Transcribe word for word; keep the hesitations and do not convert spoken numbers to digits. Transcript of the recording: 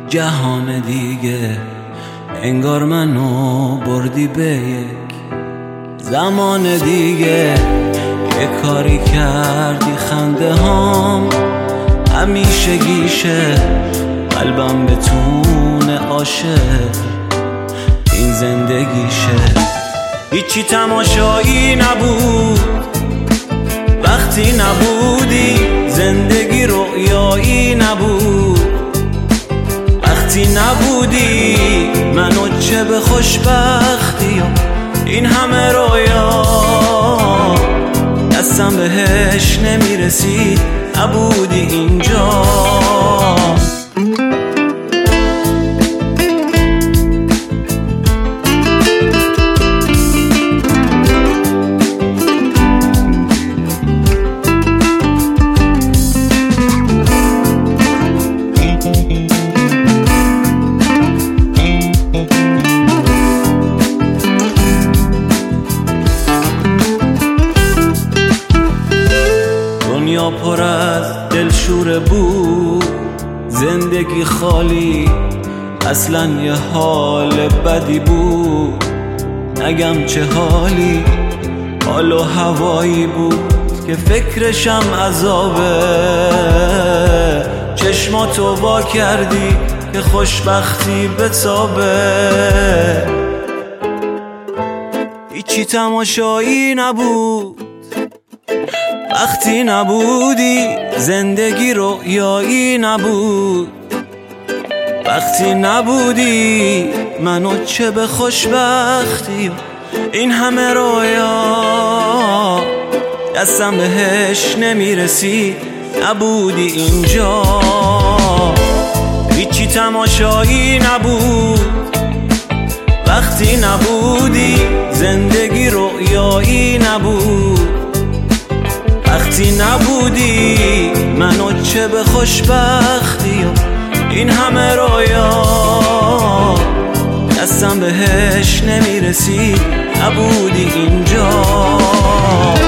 جهان دیگه، انگار منو بردی به یک زمان دیگه. یه کاری کردی خنده هام همیشه گیشه، قلبم بتونه عاشق این زندگیشه. هیچی تماشایی نبود وقتی نبودی، زندگی رویایی نبود وقتی نبودی. منو چه به خوشبختی و این همه رویا، دستم بهش نمیرسید نبودی اینجا. دنیا پر از دلشوره بود، زندگی خالی اصلا یه حال بدی بود. نگم چه حالی، حال و هوایی بود که فکرشم عذابه. چشماتو وا کردی که خوشبختی بتابه. هیچی تماشایی نبود وقتی نبودی، زندگی رویایی نبود وقتی نبودی. منو چه به خوشبختی و این همه رویا، دستم بهش نمیرسی نبودی اینجا. هیچی تماشایی نبود وقتی نبودی، زندگی رویایی نبود وقتی نبودی. منو چه به خوشبختی و این همه رویا، دستم بهش نمیرسی نبودی اینجا.